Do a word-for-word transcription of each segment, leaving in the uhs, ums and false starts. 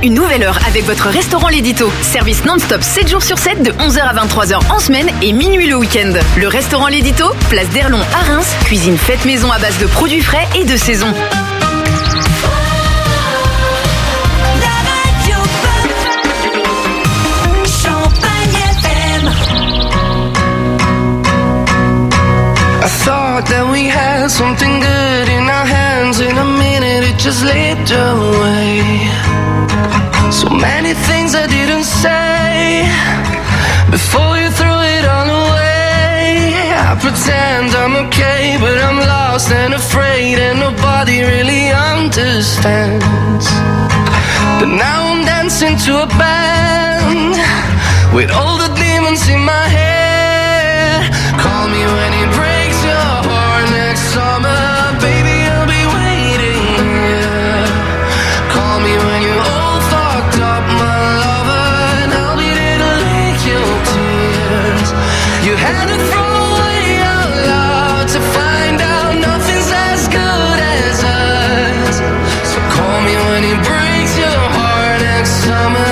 une nouvelle heure avec votre restaurant L'Édito. Service non-stop sept jours sur sept de onze heures à vingt-trois heures en semaine et minuit le week-end. Le restaurant L'Édito, place d'Erlon à Reims, cuisine faite maison à base de produits frais et de saison. I thought that we had something good in our hands. In a minute it just slipped away. So many things I didn't say before you threw it all away. I pretend I'm okay, but I'm lost and afraid, and nobody really understands. But now I'm dancing to a band with all the demons in my head. Call me when it breaks your heart next summer, baby, I'll be waiting, yeah. Call me when you're all fucked up, my lover, and I'll be there to lick your tears. You had to throw away your love to find out nothing's as good as us. So call me when it breaks your heart next summer.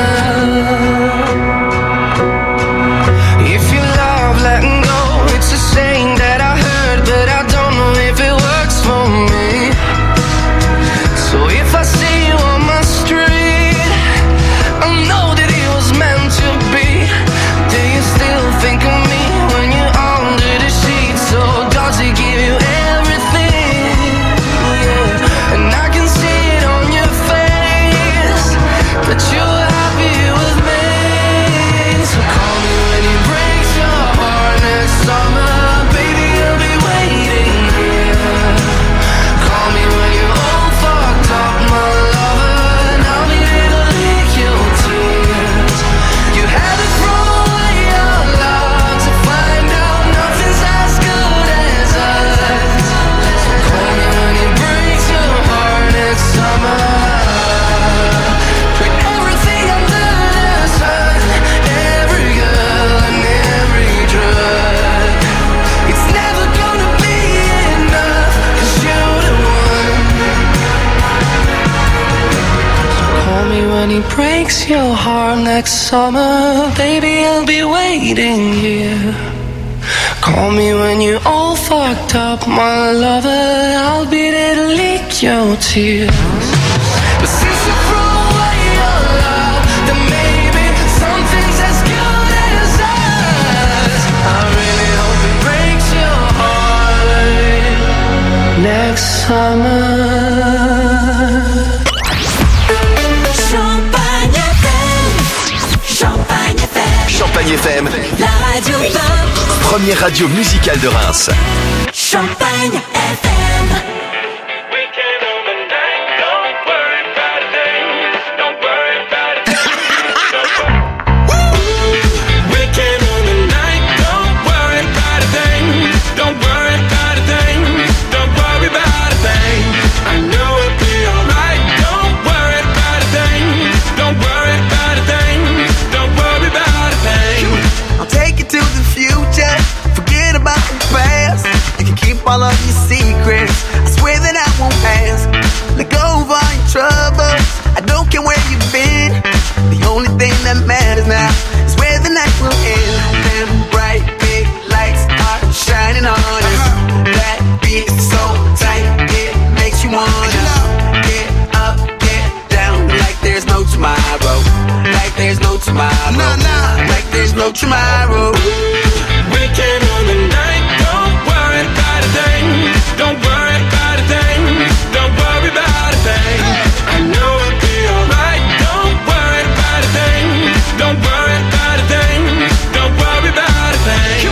If you love letting go, it's a saying that I heard, but I don't know if it works for me. So if I see you on my street, I know that it was meant to be. Do you still think of me when you're under the sheets? So does it give you everything? Yeah. And I can see it on your face that you're happy with me. So call me when it breaks your heart next summer, baby, I'll be waiting here. Call me when you're all fucked up, my lover, and I'll be there to lick your tears. You had to throw away your love to find out nothing's as good as us. So call me when it breaks your heart next summer. Put everything under the sun, every girl and every drug. It's never gonna be enough, 'cause you're the one. So call me when he breaks your heart next summer, baby, I'll be waiting here. Call me when you're all fucked up, my lover, I'll be there to lick your tears. But since you threw away your love, then maybe something's as good as us. I really hope it breaks your heart next summer. Champagne F M. Champagne F M. Champagne F M, La radio top. première radio musicale de Reims. Champagne F M. All of your secrets, I swear that I won't ask. Let go of all your troubles, I don't care where you've been. The only thing that matters now is where the night will end. Them bright big lights are shining on us. That beat is so tight, it makes you wanna get up, get down, like there's no tomorrow. Like there's no tomorrow. No, no. Like there's no tomorrow. Weekend on the night, don't worry about a thing. Don't worry about a thing. Don't worry about a thing. I know it'll be alright. Don't worry about a thing. Don't worry about a thing. Don't worry about a thing.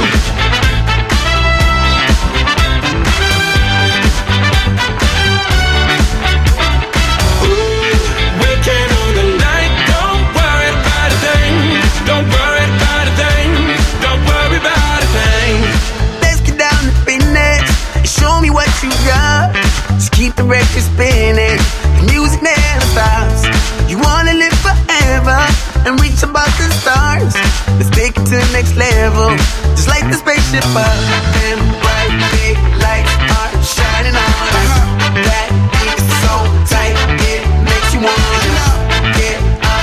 Weekend on the night, don't worry about a thing. Don't worry about a thing. Don't worry about a thing. Let's get down to business and show me what you got. Just keep the record spinning, the music never stops. You wanna live forever and reach above the stars. Let's take it to the next level, just like the spaceship up. Them bright big lights are shining on us. That beat is so tight, it makes you wanna get up,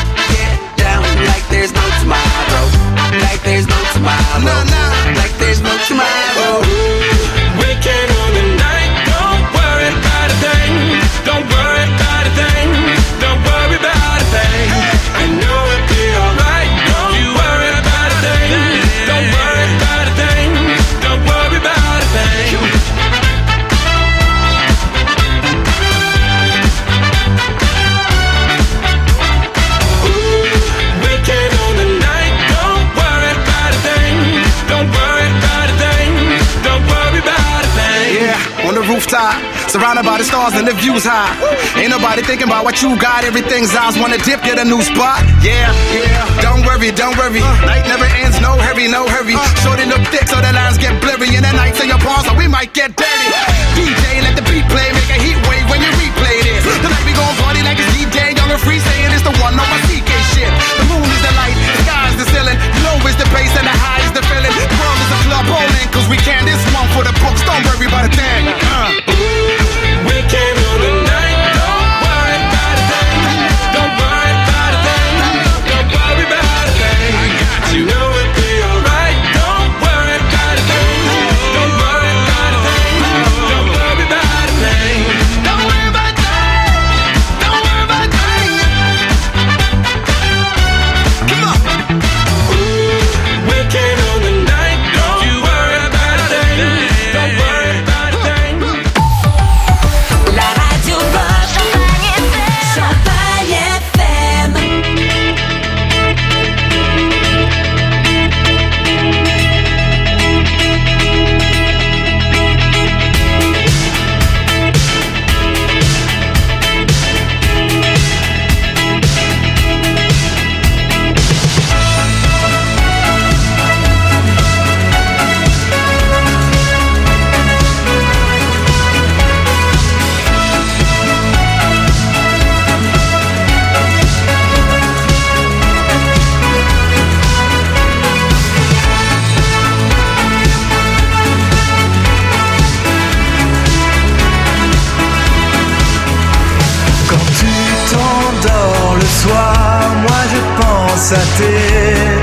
rooftop, surrounded by the stars and the views high. Ain't nobody thinking about what you got, everything's ours. Wanna dip, get a new spot? Yeah, yeah. Don't worry, don't worry. Night never ends, no hurry, no hurry. Shorty look thick so the lines get blurry. And the nights in your palms, so we might get dirty. D J, let the beat play, make a heat wave when you replay this. Tonight we gon' party like it's D J, young and free, saying it's the one on my C K shit. The moon is the light, the sky is the ceiling. Low is the bass and the high is the feeling. The world is a club bowling, cause we can. This one for the books, don't worry about a thing. Uh. We came on the night. Don't worry about a thing. Don't worry about a thing. Don't worry about a thing. I got you. Know it'll be alright. Don't worry about a thing. Don't worry about a thing. Don't worry about a thing. Don't worry about a thing. Don't worry about a thing. Come on. We came on the night. Don't you worry about a thing. Don't worry about a thing. La radio rock, Champagne F M. Quand tu t'endors le soir, moi je pense à tes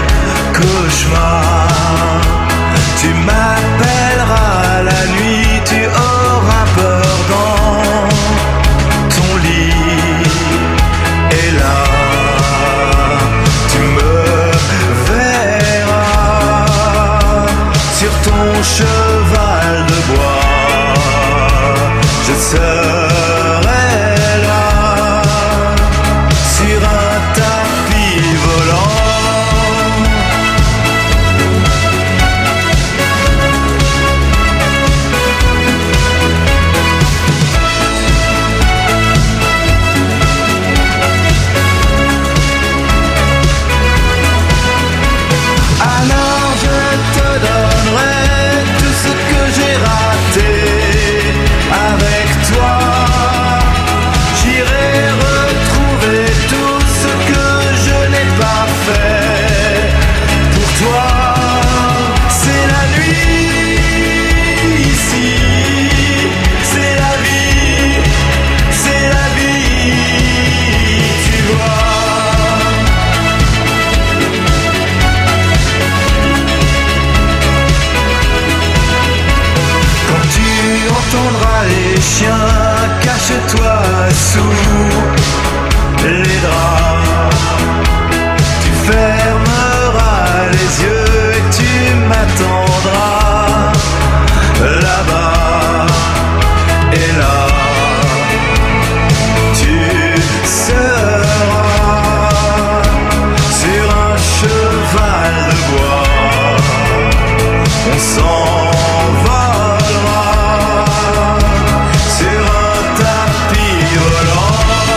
cauchemars. Tu m'appelleras la nuit, tu auras peur dans ton lit. Et là, tu me verras sur ton cheval de bois. Je serai là sur un tapis volant. Alors je te donnerai tout ce que j'ai raté avec toi. J'irai retrouver tout ce que je n'ai pas fait pour toi. C'est la nuit ici, c'est la vie, c'est la vie, tu vois. Quand tu entendras les chiens, cache-toi sous les draps. Tu fermeras les yeux et tu m'attendras là-bas. Et là, tu seras sur un cheval de bois. On s'envolera sur un tapis volant.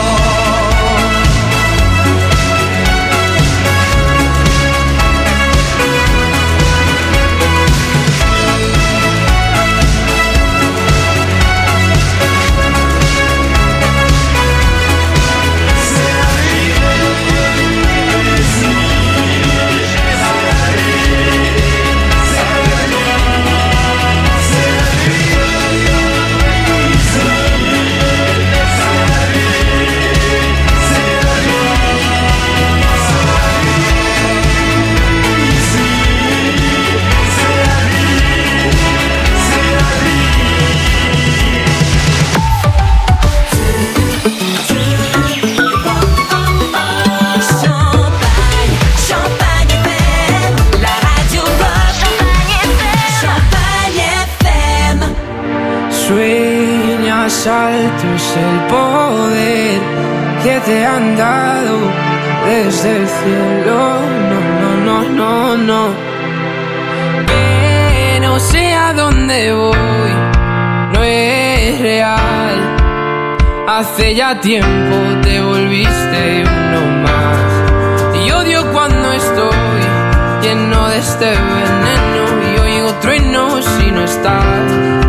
Altos el poder que te han dado desde el cielo. No, no, no, no, no. Que no sé a dónde voy, no es es real. Hace ya tiempo te volviste uno más. Y odio cuando estoy lleno de este veneno y oigo truenos si no estás.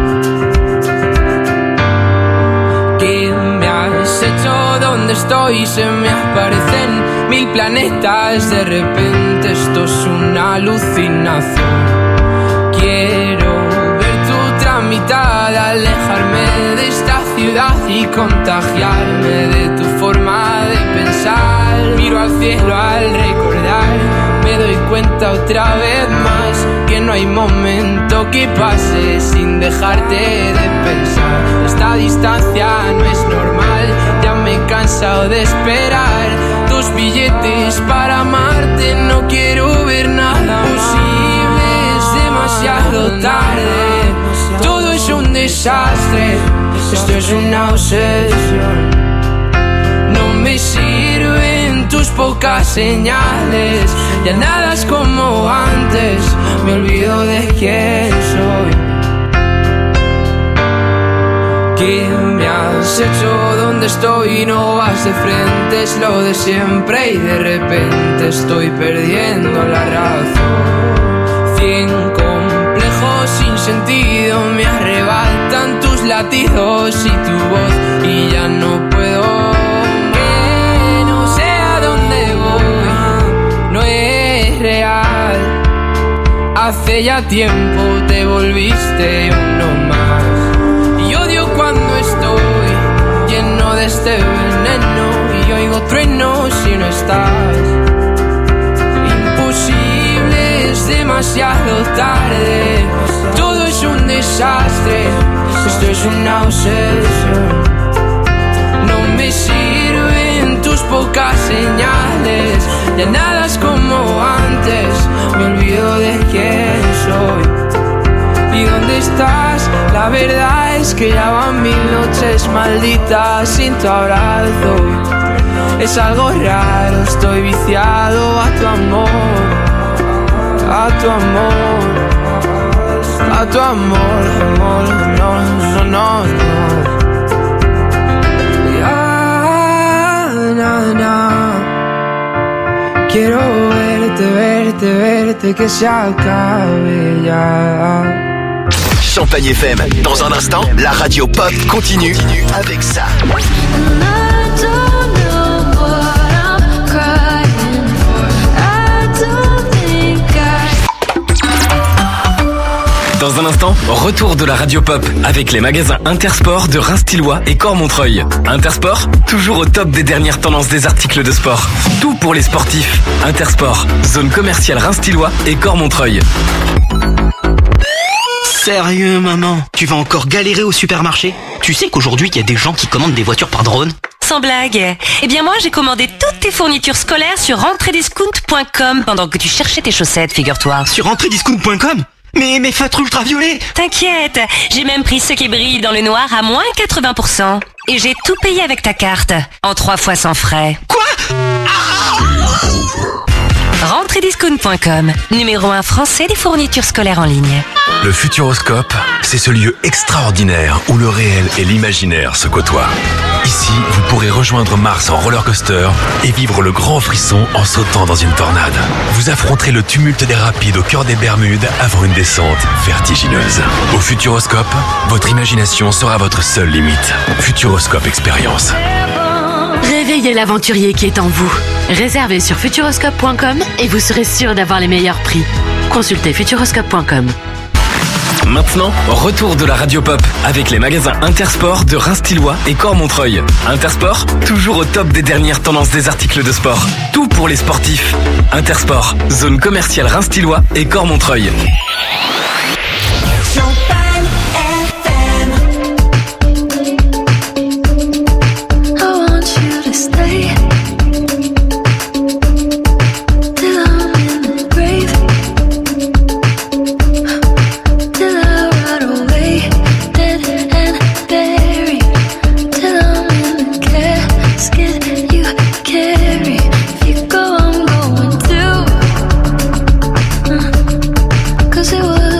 ¿Qué me has hecho? ¿Dónde estoy? Se me aparecen mil planetas. De repente esto es una alucinación. Quiero ver tu tramitar, alejarme de esta ciudad y contagiarme de tu forma de pensar. Miro al cielo al recordar, me doy cuenta otra vez más que no hay momento que pase sin dejarte de pensar. Esta distancia no es normal, ya me he cansado de esperar tus billetes para amarte. No quiero ver nada posible, es demasiado tarde. Todo es un desastre, esto es una obsesión. No me sirven tus pocas señales, ya nada es como antes, me olvido de quién soy. ¿Qué me has hecho? ¿Dónde estoy? No vas de frente, es lo de siempre y de repente estoy perdiendo la razón. Cien complejos sin sentido me arrebatan tus latidos y tu voz y ya no puedo. Que no sé a dónde voy, no es real. Hace ya tiempo te volviste uno más. Y odio cuando estoy lleno de este veneno y oigo truenos si no estás. Imposible, es demasiado tarde. Todo es un desastre, esto es una obsesión. No me sirven tus pocas señales, ya nada es como antes, me olvido de quién soy. ¿Y dónde estás? La verdad es que ya van mil noches malditas sin tu abrazo. Es algo raro, estoy viciado a tu amor, a tu amor, a tu amor, amor, no, no, no, no. Ya, na, na. Quiero verte, verte, verte, que se acabe ya. Champagne F M. Dans un instant, la radio pop continue avec ça. Dans un instant, retour de la radio pop avec les magasins Intersport de Reims-Tillois et Cormontreuil. Intersport, toujours au top des dernières tendances des articles de sport. Tout pour les sportifs. Intersport, zone commerciale Reims-Tillois et Cormontreuil. Sérieux, maman? Tu vas encore galérer au supermarché? Tu sais qu'aujourd'hui, il y a des gens qui commandent des voitures par drone? Sans blague. Eh bien moi, j'ai commandé toutes tes fournitures scolaires sur rentrée discount point com pendant que tu cherchais tes chaussettes, figure-toi. Sur rentrée discount point com? Mais mes feutres ultraviolets! T'inquiète, j'ai même pris ceux qui brillent dans le noir à moins quatre-vingts pour cent. Et j'ai tout payé avec ta carte, en trois fois sans frais. Quoi? rentrée discount point com, numéro un français des fournitures scolaires en ligne. Le Futuroscope, c'est ce lieu extraordinaire où le réel et l'imaginaire se côtoient. Ici, vous pourrez rejoindre Mars en roller coaster et vivre le grand frisson en sautant dans une tornade. Vous affronterez le tumulte des rapides au cœur des Bermudes avant une descente vertigineuse. Au Futuroscope, votre imagination sera votre seule limite. Futuroscope Expérience. Réveillez l'aventurier qui est en vous. Réservez sur futuroscope point com et vous serez sûr d'avoir les meilleurs prix. Consultez futuroscope point com. Maintenant, retour de la radio pop avec les magasins Intersport de Reims-Tillois et Cormontreuil. Intersport, toujours au top des dernières tendances des articles de sport. Tout pour les sportifs. Intersport, zone commerciale Reims-Tillois et Cormontreuil. Cause it was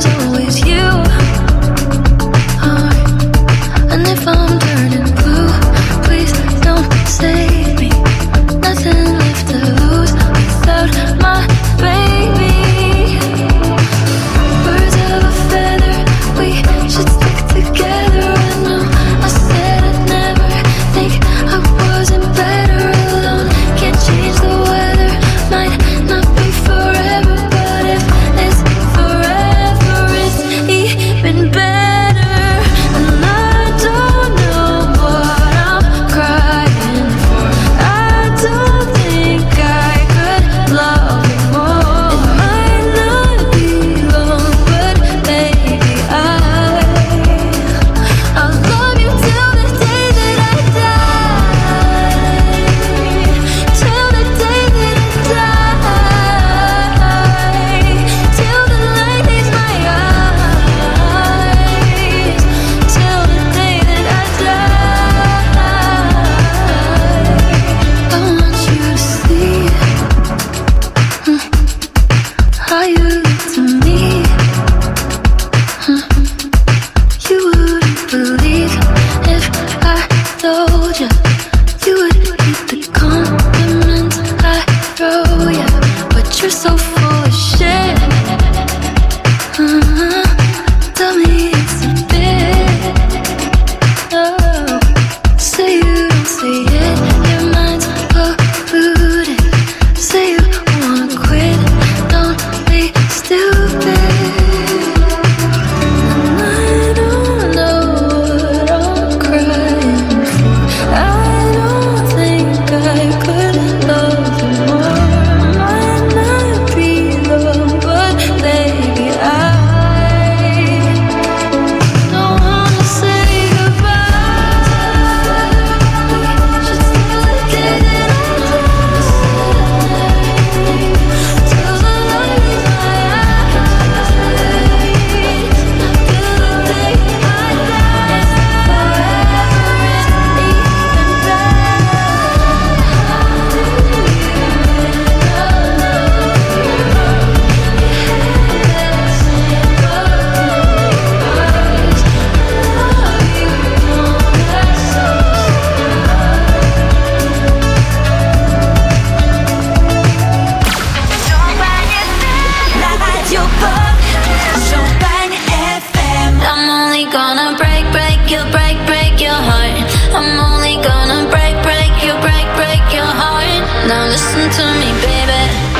listen to me, baby.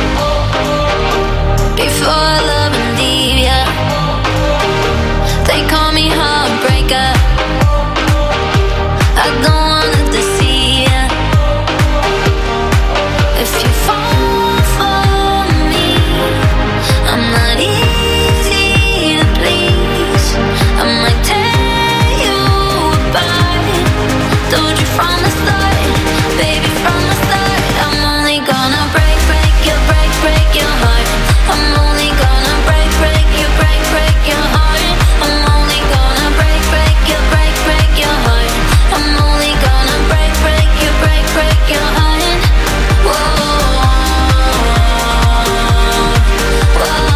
Before I love and leave ya, they call me heartbreaker. I don't wanna deceive ya. If you fall for me, I'm not easy to please. I might tear you apart. Told you from the start, baby, from the start. I'm only gonna break, break your, break, break your heart. I'm only gonna break, break your, break, break your heart. I'm only gonna break, break your, break, break your heart. I'm only gonna break, break your, break, break your heart. Whoa, whoa.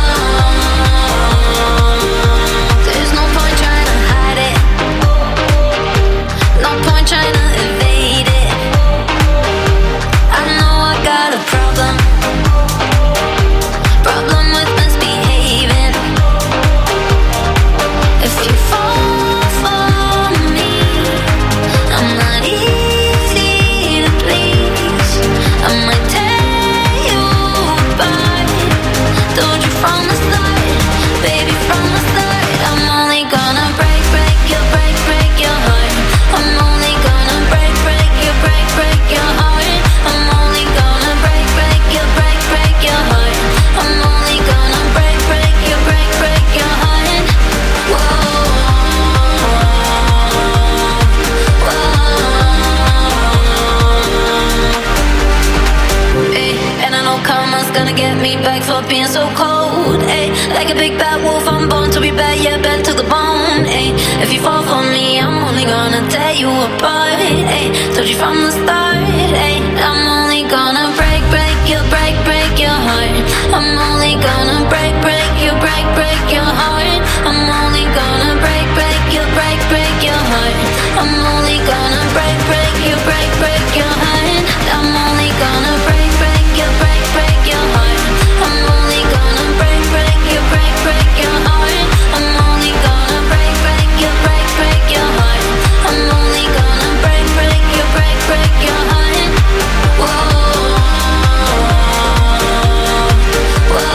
There's no point trying to hide it. No point trying to evade it. I know I got a problem. Problem with misbehaving. If you fall for me, I'm not easy to please. I might tear you apart. Told you from the start, baby, from the start. I'm only gonna break, break your, break, break your heart. I'm only gonna break, break your, break, break your heart. I'm only gonna break, break your, break, break your heart. I'm only gonna break, break your, break, break your heart. Whoa, whoa. Ay, and I know karma's gonna get me back for being so cold. Ay, like a big bad wolf, I'm born to be bad, yeah, bad to the bone. Ay, if you fall for me, I'm only gonna tear you apart. Ay, told you from the start. Ay, I'm only gonna break, break your, break, break your heart. I'm only gonna break, break your, break, break your heart. I'm only gonna break, break your, break, break your heart. I'm only gonna break, break your, break, break your heart. I'm only gonna break, break your, break, break your heart. I'm only gonna break, break your, break, break your heart. I'm only gonna break, break your, break, break your heart. I'm only gonna break, break your, break, break your heart. Whoa, whoa.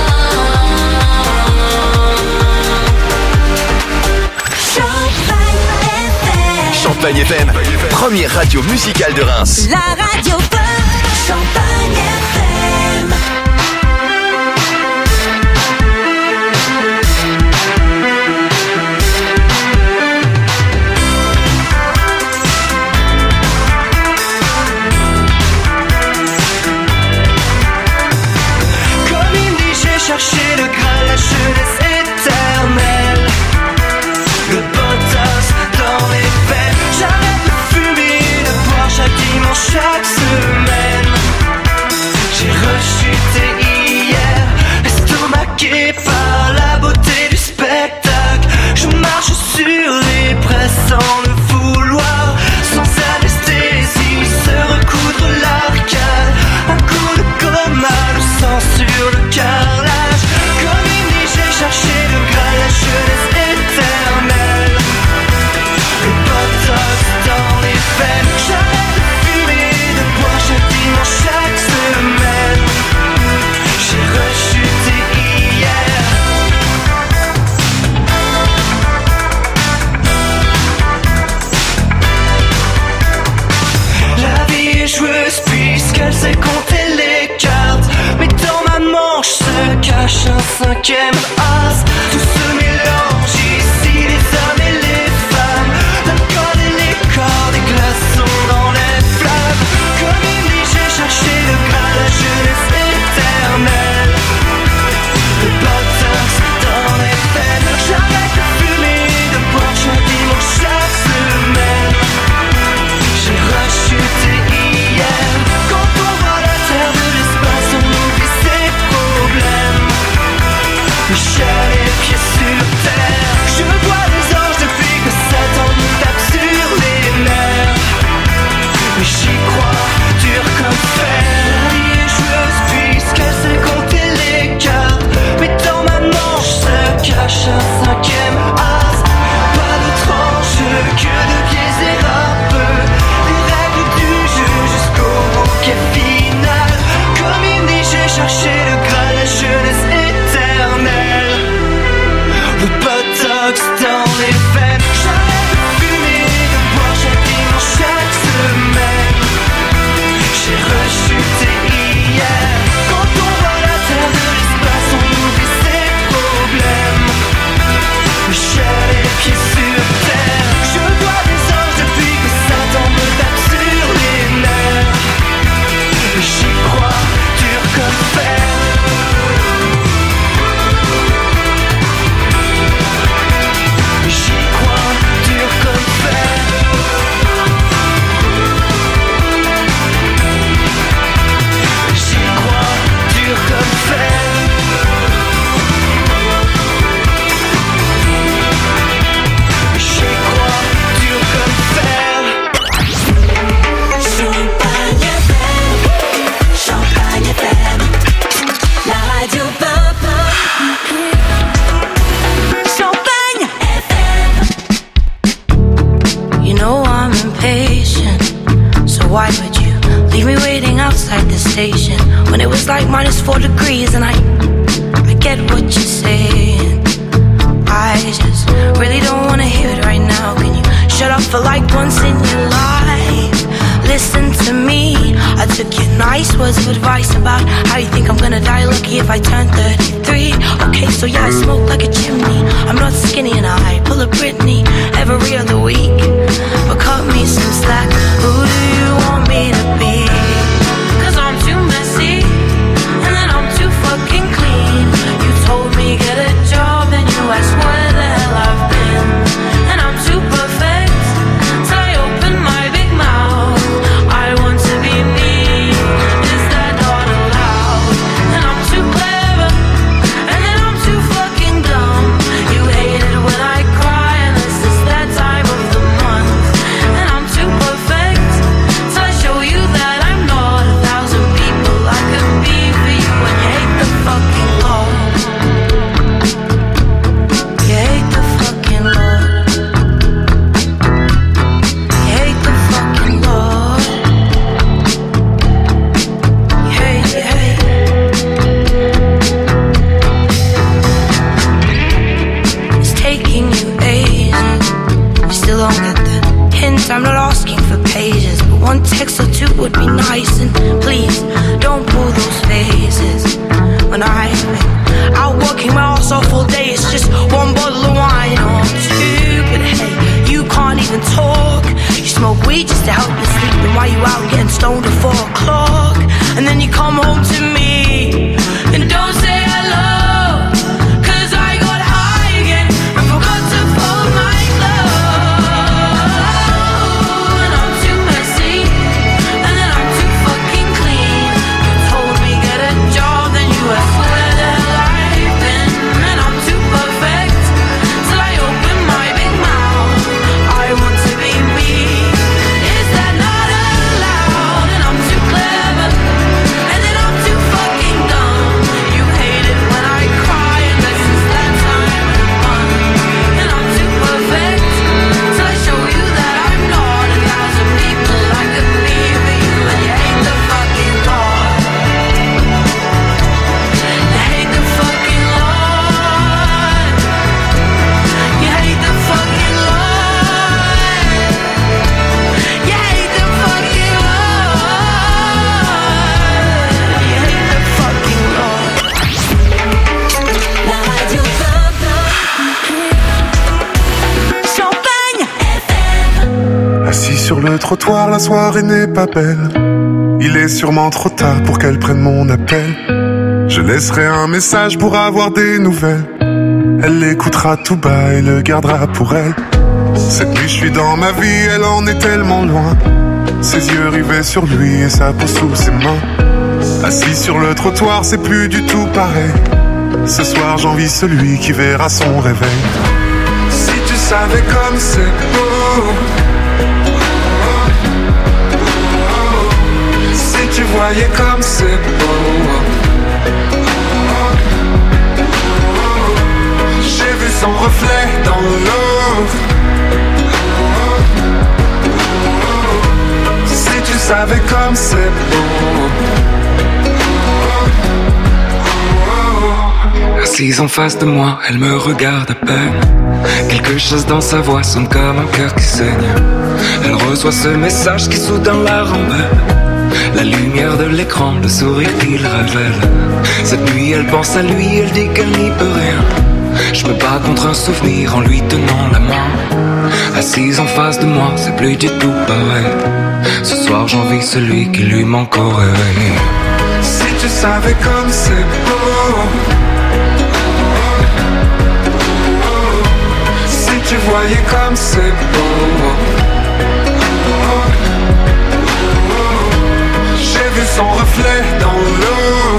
Champagne F M, première radio musicale de Reims. La radio pop, Champagne F M. Comme il dit, j'ai cherché le Graal, la jeunesse éternelle. Le botox dans les veines. J'arrête de fumer et de boire chaque dimanche, chaque semaine. J'ai rechuté hier, estomaqué par la beauté du spectacle. Je marche sur les braises sans le vouloir, sans anesthésie, se recoudre l'arcade. Un coup de coma, le sang sur le carrelage. Comme il dit, j'ai cherché le Graal, la jeunesse éternelle. Le botox dans les veines. J'arrête de fumer et de boire chaque dimanche, chaque semaine. J'ai rechuté hier. La vie est joueuse puisqu'elle sait compter les cartes. Mais dans ma manche se cache un cinquième as. Tout se mélange ici, les hommes et les femmes. L'alcool et les corps, des glaçons dans les flammes. Comme il dit, j'ai cherché le Graal, la jeunesse éternelle. Le botox dans les veines. J'arrête de fumer et de boire chaque dimanche, chaque semaine. J'ai rechuté hier. Quand on voit la terre de l'espace, on oublie ses problèmes. Michel, les pieds sur conversation when it was like minus four degrees, and I, I get what you're saying. I just really don't wanna hear it right now. Can you shut up for like once in your life? Listen to me. I took your nice words of advice about how you think I'm gonna die lucky if I turn thirty-three. Okay, so yeah, I smoke like a chimney. I'm not skinny and I pull a Britney every other week. But cut me some slack. Who do you want me to be? Cause I'm too messy and then I'm too fucking clean. You told me get a job, then you asked where the hell I've been. And I'm too perfect till I open my big mouth. I want to be me. Is that not allowed? And I'm too clever and then I'm too fucking dumb. You hate it when I cry unless it's that time of the month. And I'm too perfect till I show you that I'm not a thousand people I could be for you. And you hate the fucking Lord. You hate the fucking Lord. You hate the fucking Lord. You hate, you hate. It's taking you ages. You still don't get the hint. I'm not asking for pages, but one text or two would be nice. And please don't pull those faces when I've been out working my ass off all day. It's just one bottle of wine or two. But hey, you can't even talk. You smoke weed just to help you sleep. And why you out getting stoned at four o'clock? And then you come home to me and don't say hello. Cause I got high again and forgot to fold my clothes. And I'm too messy and then I'm too fucking clean. You told me get a job, then you asked where the hell I've been. And I'm too perfect till I open my big mouth. I want to be me. Is that not allowed? And I'm too clever and then I'm too fucking dumb. You hate it when I cry unless it's that time of the month. And I'm too perfect till I show you that I'm not a thousand people I could be for you. And you hate the fucking Lord. You hate the fucking Lord. You hate the fucking Lord. You hate the fucking Lord. You hate the fucking Lord. La radio Champagne F M. Assis sur le trottoir, la soirée n'est pas belle. Il est sûrement trop tard pour qu'elle prenne mon appel. Je laisserai un message pour avoir des nouvelles. Elle l'écoutera tout bas et le gardera pour elle. Cette nuit je suis dans ma vie, elle en est tellement loin. Ses yeux rivés sur lui et sa peau sous ses mains. Assis sur le trottoir, c'est plus du tout pareil. Ce soir j'envie celui qui verra son réveil. Si tu savais comme c'est beau, si tu voyais comme c'est beau. J'ai vu son reflet dans l'eau. Si tu savais comme c'est beau. Assise en face de moi, elle me regarde à peine. Quelque chose dans sa voix sonne comme un cœur qui saigne. Elle reçoit ce message qui soudain la rend belle. La lumière de l'écran, le sourire qu'il révèle. Cette nuit elle pense à lui, elle dit qu'elle n'y peut rien. Je me bats contre un souvenir en lui tenant la main. Assise en face de moi, c'est plus du tout pareil. Ce soir j'envie celui qui lui manque au réveil. Si tu savais comme c'est beau. Si tu voyais comme c'est beau. J'ai vu son reflet dans l'eau.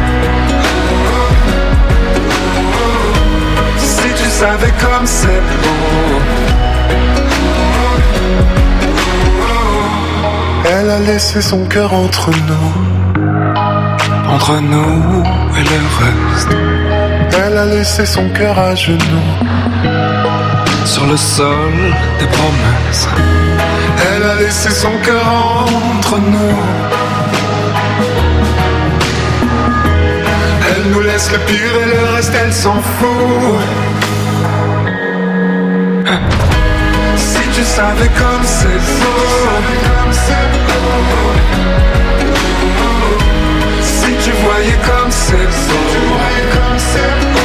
Si tu savais comme c'est beau. Elle a laissé son cœur entre nous. Entre nous et le reste. Elle a laissé son cœur à genoux. Sur le sol des promesses. Elle a laissé son cœur entre nous. laisse le pire et le reste elle s'en fout. Si tu savais comme c'est beau, si tu voyais comme c'est beau,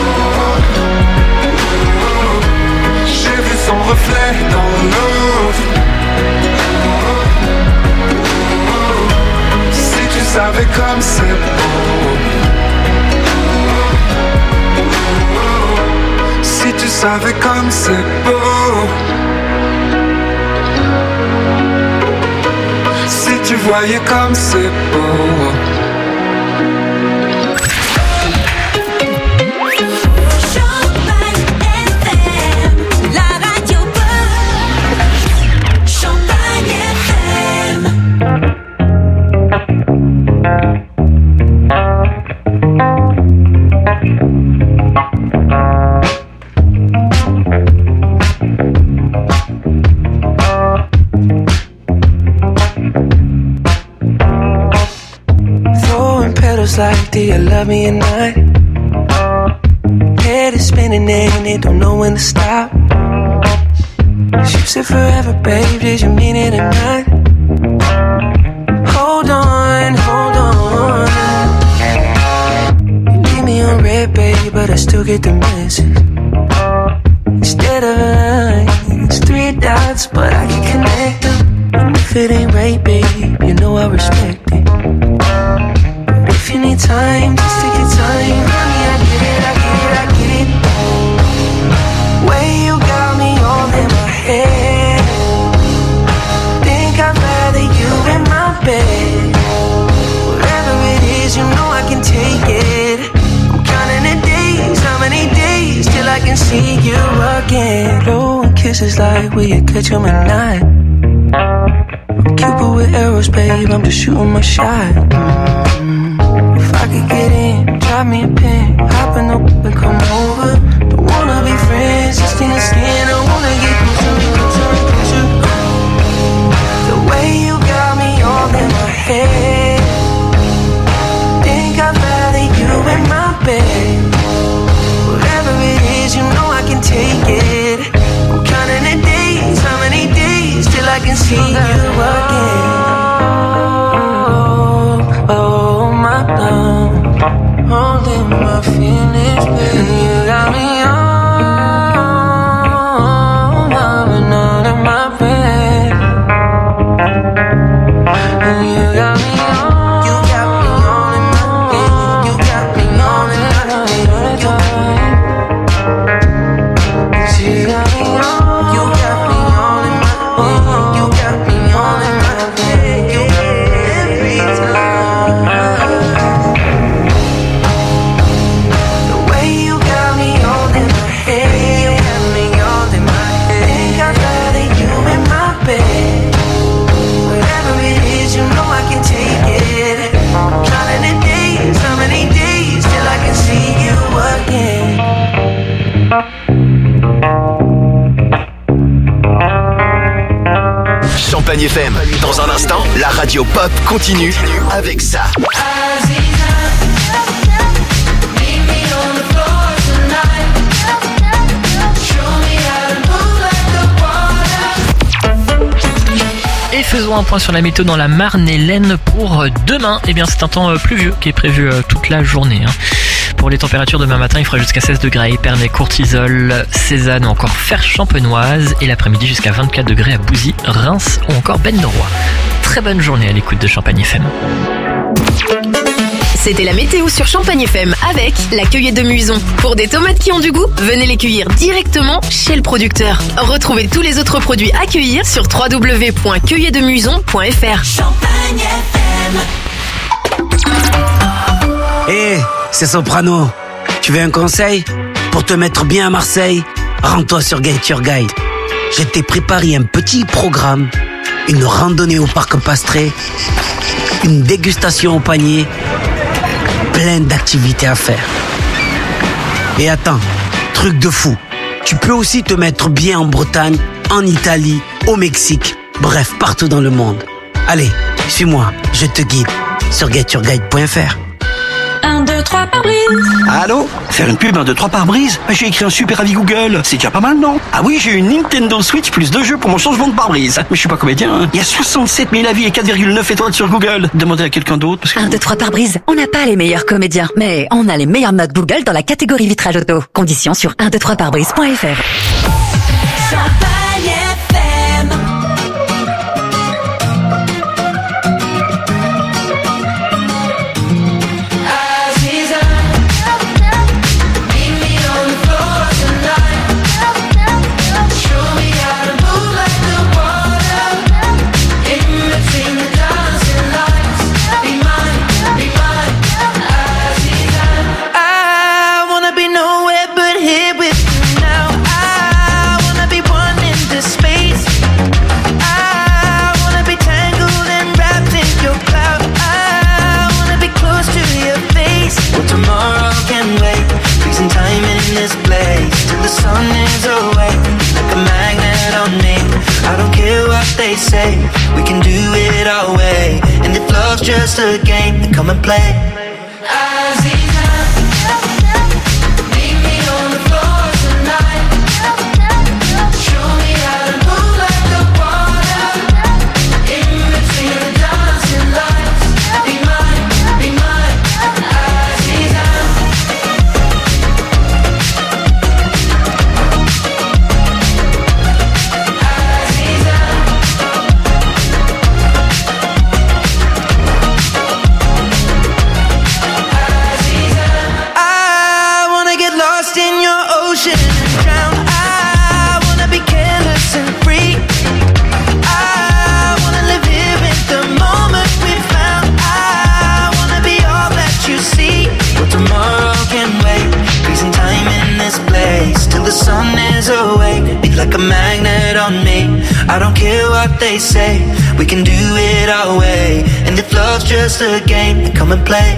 j'ai vu son reflet dans l'autre. Si tu savais comme c'est beau, si tu savais comme c'est beau, si tu voyais comme c'est beau. Like, do you love me or not? Head is spinning and it don't know when to stop. You said forever, babe, did you mean it or not? Hold on, hold on. You leave me on red, babe, but I still get the message. Instead of a line, it's three dots, but I can connect them. And if it ain't right, babe, you know I respect it. If you need time, just take your time. Honey, I get it, I get it, I get it. Way you got me all in my head. Think I'd rather you in my bed. Whatever it is, you know I can take it. I'm counting the days, how many days till I can see you again. Blowing kisses like will you catch 'em or not? I'm Cupid with arrows, babe, I'm just shooting my shot. Mm-hmm. If I could get in, drop me a pin, hop in the whip and come over. Don't wanna be friends, just in the skin. I wanna get closer, closer, closer. The way you got me all in my head. Think I'd rather you in my bed. Whatever it is, you know I can take it. I'm counting the days, how many days till I can see you again. Holding my feelings, baby. And you got me on, loving all in my bed. And you got me on, you got me on in my bed. You got me on in my bed. You got me on, you got me on in my bed. You got me on in my bed. Every time. Champagne F M. Dans un instant, la radio pop continue avec ça. Et faisons un point sur la météo dans la Marne-et-Laine pour demain. Eh bien, c'est un temps pluvieux qui est prévu toute la journée. Hein. Pour les températures, demain matin, il fera jusqu'à seize degrés à Épernay, Courtizolle, Cézanne ou encore Fère-Champenoise. Et l'après-midi, jusqu'à vingt-quatre degrés à Bouzy, Reims ou encore Ben-de-Roy. Très bonne journée à l'écoute de Champagne F M. C'était la météo sur Champagne F M avec la cueillette de Muison. Pour des tomates qui ont du goût, venez les cueillir directement chez le producteur. Retrouvez tous les autres produits à cueillir sur w w w point cueillette de muison point f r. Champagne F M. Hé, hey, c'est Soprano. Tu veux un conseil? Pour te mettre bien à Marseille, rends-toi sur Get Your Guide. Je t'ai préparé un petit programme, une randonnée au parc Pastré, une dégustation au panier, plein d'activités à faire. Et attends, truc de fou, tu peux aussi te mettre bien en Bretagne, en Italie, au Mexique, bref, partout dans le monde. Allez, suis-moi, je te guide sur get your guide point f r. un, deux, trois pare-brise. Allô? Faire une pub un, deux, trois pare-brise? J'ai écrit un super avis Google. C'est déjà pas mal, non? Ah oui, j'ai une Nintendo Switch plus deux jeux pour mon changement de pare-brise. Mais je suis pas comédien, hein. Il y a soixante-sept mille avis et quatre virgule neuf étoiles sur Google. Demandez à quelqu'un d'autre parce que... un, deux, trois pare-brise. On n'a pas les meilleurs comédiens, mais on a les meilleures notes Google dans la catégorie vitrage auto. Conditions sur un, deux, trois pare-brise point f r. Champagne F M. I wanna be nowhere but here with you now. I wanna be one in this space. I wanna be tangled and wrapped in your cloud. I wanna be close to your face. Well, tomorrow can wait. Freezing time in this place till the sun is away. Like a magnet on me. I don't care what they say. We can do it our way. And if love's just a game, then come and play. I wanna get lost in your ocean and drown. I wanna be careless and free. I wanna live here in the moment we found. I wanna be all that you see. Well, tomorrow can wait. Freezing time in this place till the sun is awake. Be like a magnet on me. I don't care what they say. We can do it our way. And if love's just a game, then come and play.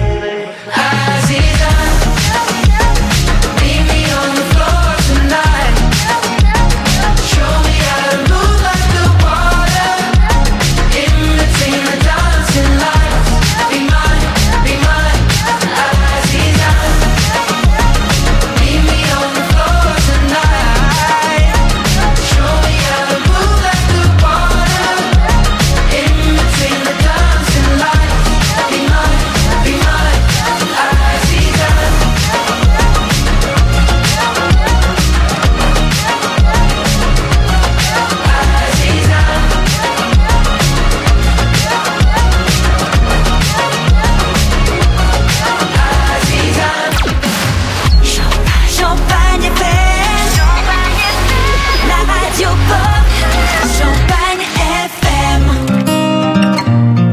Champagne F M. La radio pop. Champagne F M.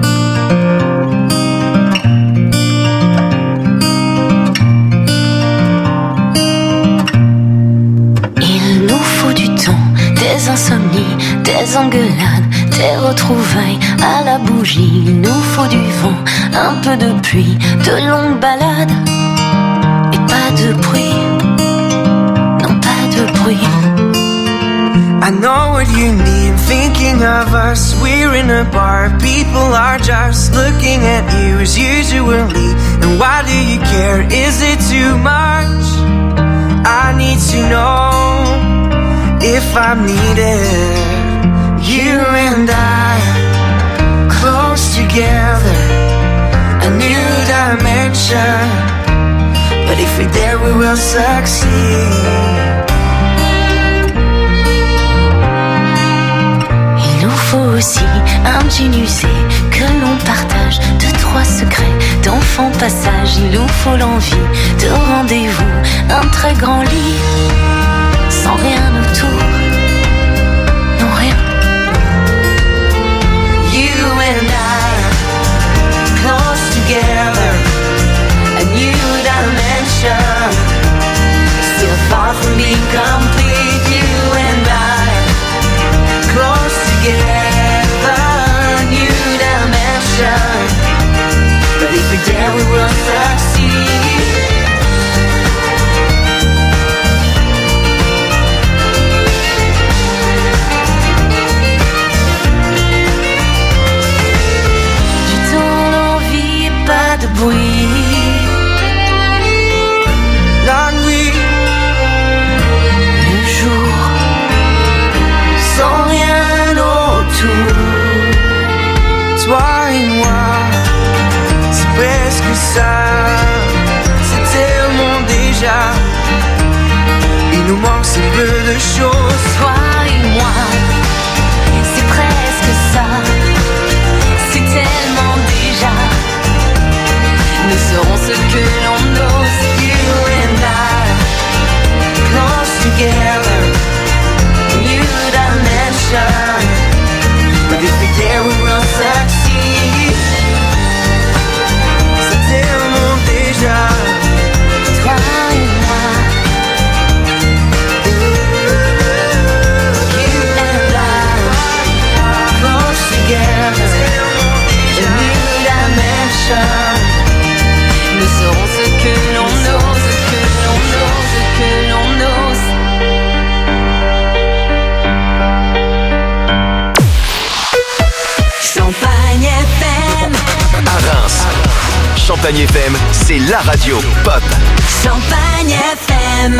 Il nous faut du temps, des insomnies, des engueulades, des retrouvailles à la bougie. Il nous faut du vent, un peu de pluie, de longues balades et pas de bruit. Non, pas de bruit. I know what you need, thinking of us. We're in a bar, people are just looking at you as usually. And why do you care? Is it too much? I need to know if I'm needed. You and I, close together, a new dimension. But if we're there, we will succeed. Il nous faut aussi un jean usé que l'on partage, deux, trois secrets d'enfant passage. Il nous faut l'envie de rendez-vous, un très grand lit, sans rien autour, non rien. You and I, close together, a new dimension. Still far from being complete. You and I, close together, a new dimension. But if we're there, we will succeed. manque si peu de choses. Toi et moi, c'est presque ça. C'est tellement déjà. Nous serons ce que l'on ose. You and I, close together, new dimension. But if we dare, we will succeed. C'est tellement déjà. Toi et moi, you and I, close together, a new dimension. Nous serons ce que l'on ose, ce que l'on ose, ce que l'on ose. Champagne F M. À Reims, Champagne F M, c'est la radio pop. Champagne F M.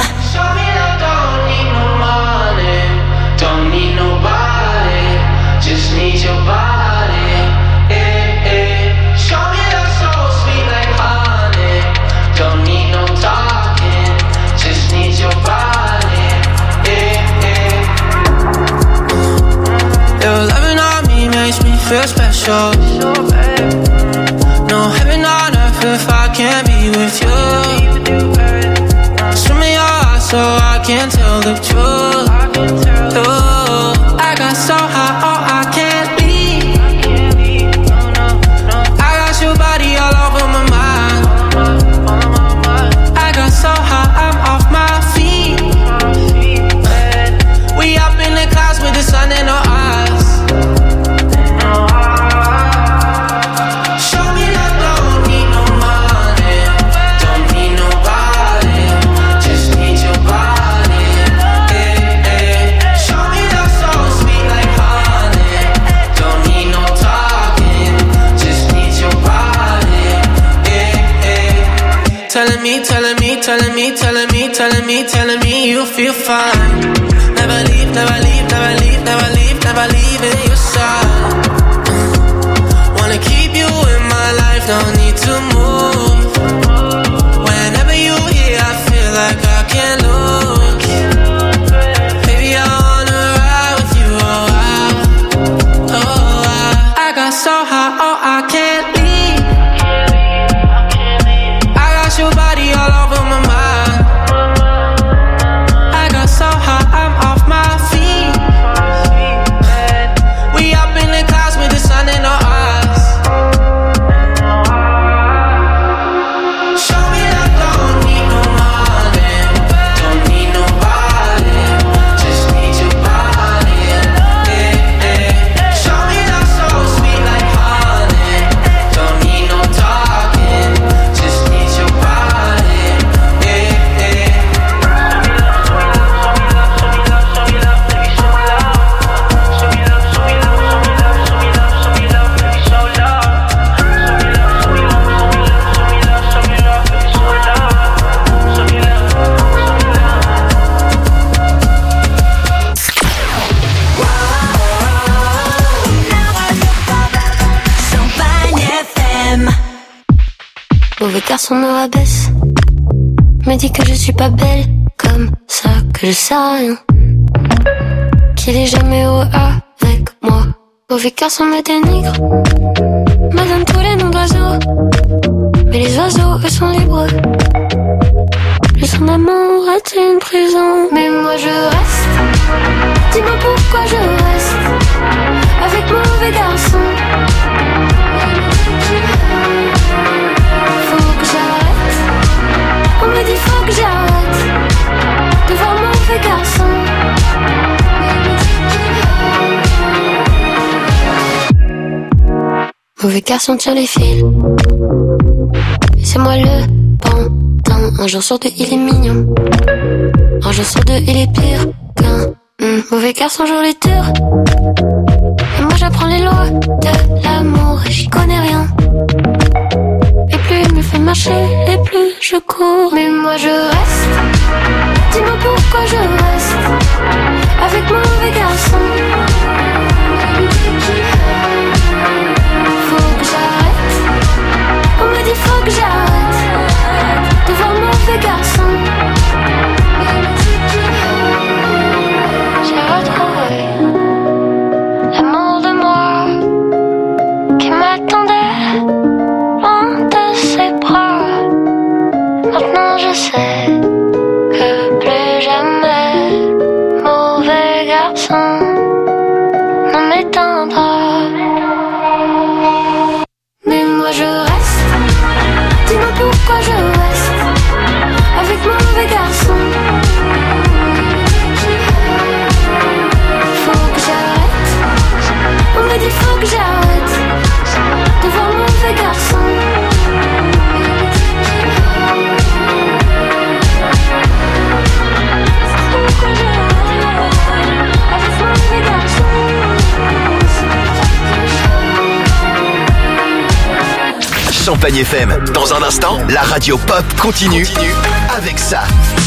Don't need nobody, just need your body. Eh, eh. Show me love so sweet like honey. Don't need no talking, just need your body. Eh, eh. Your loving on me makes me feel special. No heaven on earth if I can't be with you. Swim in your eyes so I can tell the truth. Ooh, I got so high, oh I can't leave. I got your body all over my mind. I got so high, I'm off my feet. We up in the clouds with the sun in our eyes. Show me that don't need no money, Don't need nobody, just need your body. Eh, eh. Show me love so sweet like honey. Don't need no talking, just need your body. Eh, eh. telling me, telling me, telling me, telling me, telling me, telling me you feel fine. Never leave, never leave, never leave, never leave, never leave in your side. Wanna keep you in my life, don't need to move. Whenever you here, I feel like I can't lose. Baby, I wanna ride with you, oh I, oh I. I got so high, oh I can't leave. I got your body all over my mind. I got so high, I'm off my feet. We up in the clouds with the sun in our eyes. Show me that don't need no money, don't need nobody, just need your body. Eh, eh. Show me that so sweet like honey. Don't need no talking, just need your body. Eh, eh. Champagne F M. Mauvais garçon me rabaisse, me dit que je suis pas belle, comme ça que je sais rien, qu'il est jamais heureux avec moi. Mauvais garçon me dénigre, me donne tous les noms d'oiseaux, mais les oiseaux eux sont libres. Plus son amour est une prison, mais moi je reste. Dis-moi pourquoi je reste avec mauvais garçon. Faut que j'arrête. On me dit faut que j'arrête de voir mauvais garçon. Mauvais garçon tire les fils, et c'est moi le pantin. Un jour sur deux il est mignon, un jour sur deux il est pire qu'un mmh. Mauvais garçon joue les tours, et moi j'apprends les lois de l'amour et j'y connais rien. Et plus il me fait marcher, et plus je cours. Mais moi je reste. Dis-moi pourquoi je reste avec mauvais garçon. Faut que j'arrête. On me dit faut que j'arrête de voir mauvais garçon. Champagne F M. Dans un instant, la radio pop continue avec ça.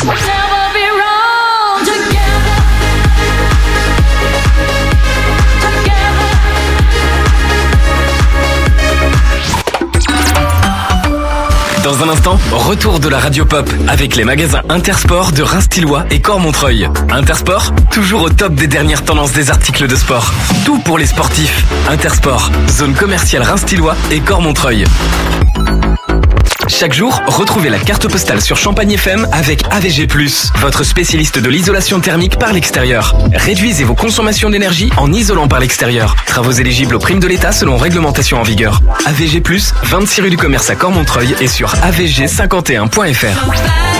Dans un instant, retour de la radio pop avec les magasins Intersport de Reims-Tillois et Cormontreuil. Intersport, toujours au top des dernières tendances des articles de sport. Tout pour les sportifs. Intersport, zone commerciale Reims-Tillois et Cormontreuil. Chaque jour, retrouvez la carte postale sur Champagne F M avec A V G plus, votre spécialiste de l'isolation thermique par l'extérieur. Réduisez vos consommations d'énergie en isolant par l'extérieur. Travaux éligibles aux primes de l'État selon réglementation en vigueur. A V G plus, vingt-six rue du Commerce à Cormontreuil et sur a v g cinquante et un point f r.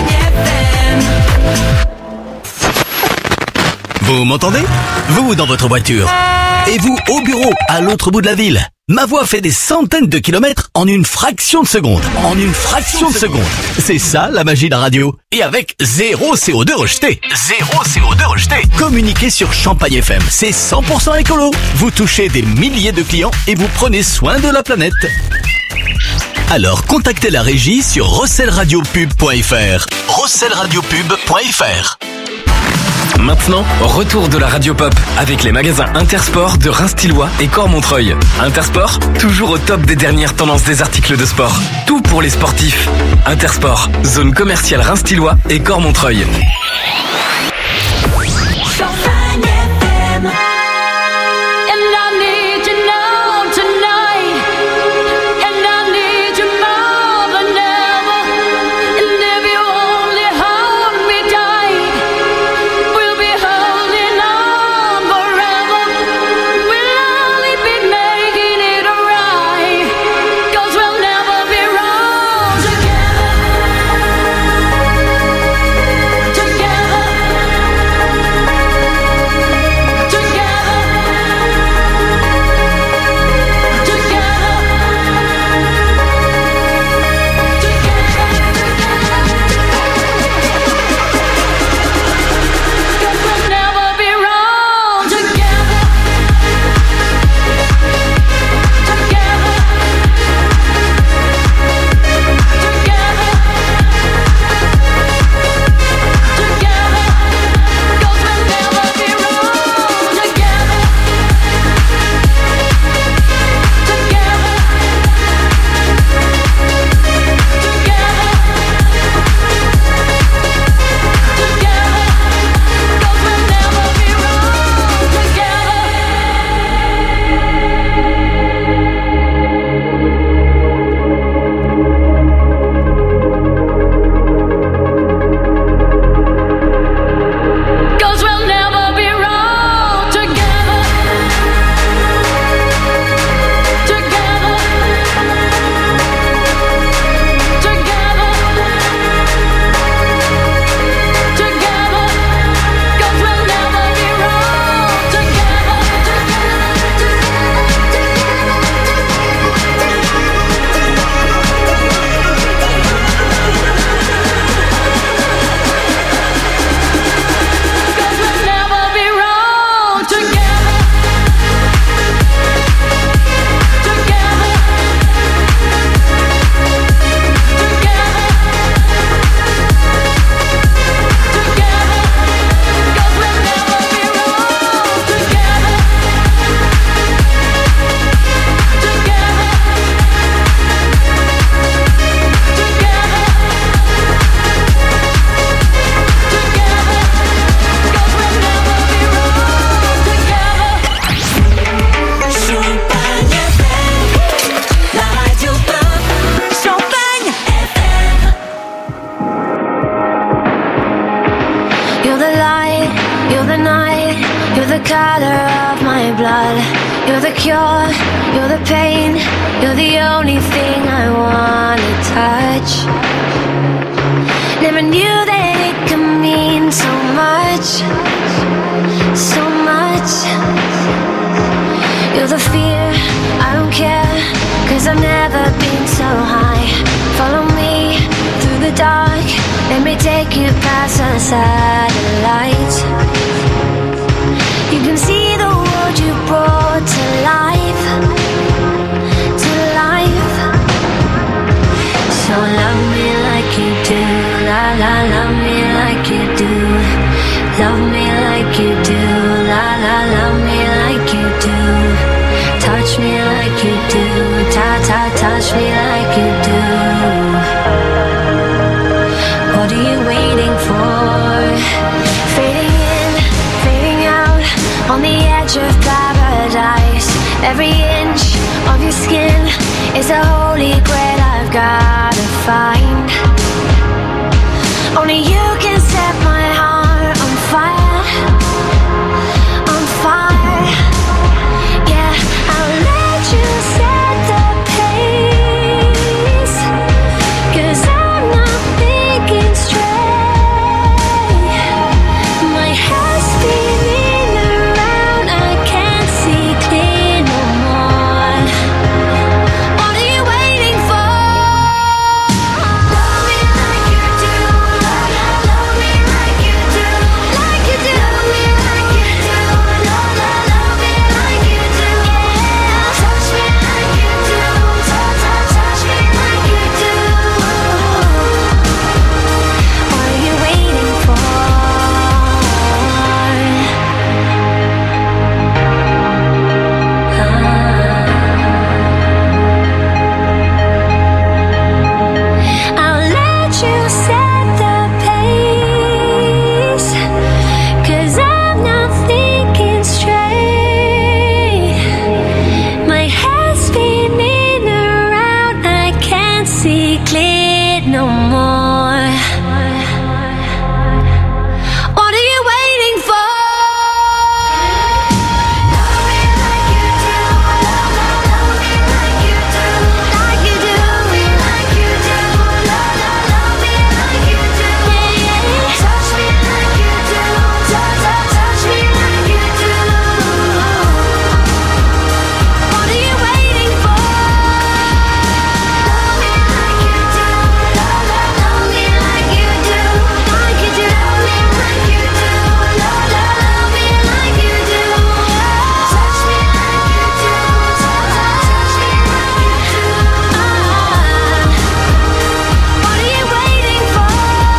Vous m'entendez? Vous dans votre voiture. Et vous au bureau, à l'autre bout de la ville. Ma voix fait des centaines de kilomètres en une fraction de seconde. En une fraction de seconde. C'est ça la magie de la radio. Et avec zéro C O deux rejeté. Zéro C O deux rejeté. Communiquez sur Champagne F M. C'est cent pour cent écolo. Vous touchez des milliers de clients et vous prenez soin de la planète. Alors contactez la régie sur rossel radio pub point f r. rossel radio pub point f r. Maintenant, retour de la radio pop avec les magasins Intersport de Reims-Tillois et Cormontreuil. Intersport, toujours au top des dernières tendances des articles de sport. Tout pour les sportifs. Intersport, zone commerciale Reims-Tillois et Cormontreuil. Love me like you do, la la, love me like you do. Touch me like you do, ta ta, touch me like you do. What are you waiting for? Fading in, fading out, on the edge of paradise. Every inch of your skin is a holy grail I've gotta find. Only you can set my heart on fire, on fire. Yeah, I'll let you set the pace, 'cause I'm not thinking straight. My head's spinning around, I can't see clear no more. What are you waiting for? Love me like you do, love me like you do, like you do. Love me like you do, love, love, love me like you do. Yeah, touch me like you do, touch, touch, touch me like you do. What are you waiting for? I'll let you set the pace, 'cause I'm not thinking straight. My head's spinning around, I can't see clear no more. What are you waiting for? Love me like you do, love, love, love me like you do, like you do. Love me like you do, love, love, love me like you do. Yeah, yeah. Touch me like you do, touch, touch, touch me like you do. What are you waiting for? Love me like you do, love, love, love me like you do, like you do. Love me like you do, love, love, love me like you do. Touch me like you do, touch, touch me like you do. What are you waiting for?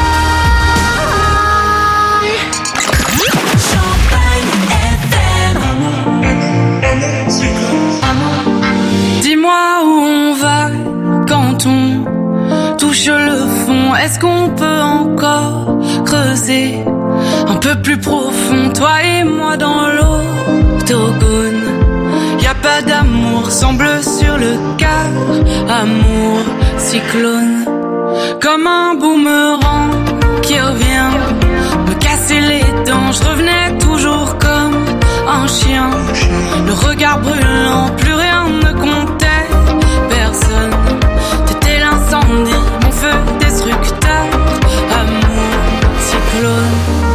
Dis-moi où on va quand on touche le fond. Est-ce qu'on peut encore creuser un peu plus profond, toi et moi dans l'octogone? Y a pas d'amour, semble sur le cœur. Amour, cyclone, comme un boomerang qui revient me casser les dents. Je revenais toujours comme un chien, le regard brûlant, plus rien ne comptait. Personne, t'étais l'incendie, mon feu destructeur. Amour, cyclone.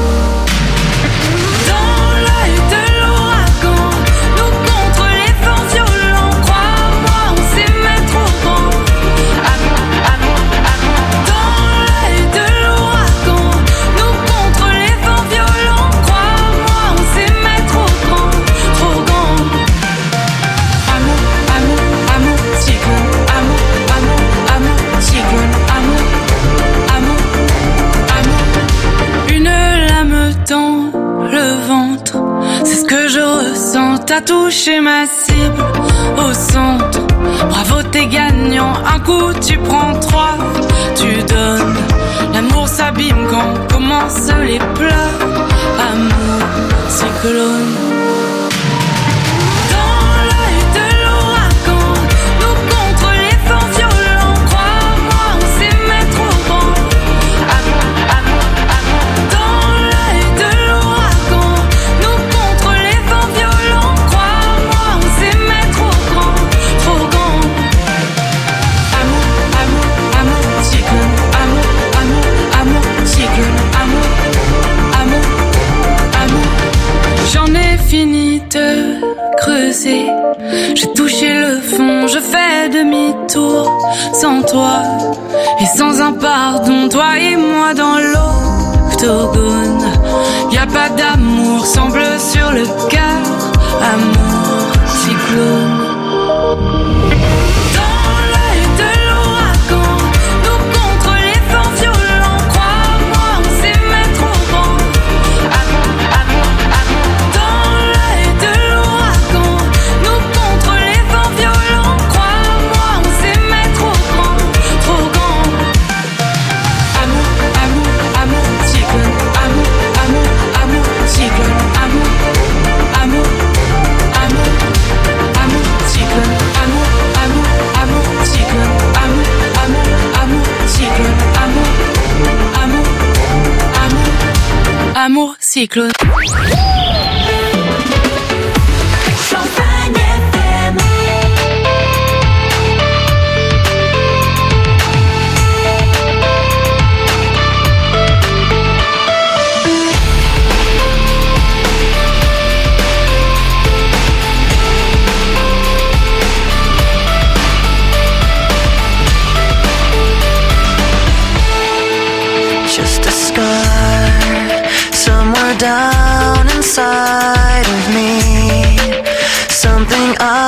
Dans l'œil de l'ouragan, nous contre les vents violents. Crois-moi, on s'aimait trop grand. Amour, amour, amour. Dans l'œil de l'ouragan, nous contre les vents violents. Crois-moi, on s'aimait trop grand, trop grand. Amour, amour, amour, cyclone. Amour, amour, amour, cyclone. Amour, amour, amour. Une lame dans le ventre, c'est ce que je ressens. T'as touché ma cible au centre. Bravo, t'es gagnant. Un coup, tu prends trois, tu donnes. L'amour s'abîme quand commencent les pleurs. Amour, cyclone. Dans l'œil de l'ouragan, nous contre les vents violents. Crois-moi, on s'aimait trop grand. Amour, amour, amour. Dans l'œil de l'ouragan, nous contre les vents violents. Crois-moi, on s'aimait trop grand, trop grand. Amour, amour, amour, cyclone. Amour, amour, amour, cyclone. Amour, amour, amour. J'en ai fini de creuser, j'ai touché le fond, je fais demi-tour. Sans toi et sans un pardon, toi et moi dans l'octogone. Y a pas d'amour, semble sur le cœur. Amour, cyclone. Dans l'œil de l'ouragan, nous contre les vents violents. Crois-moi, on s'aimait trop grand. Amour, Cyclone. Just a scar somewhere down inside of me. Something I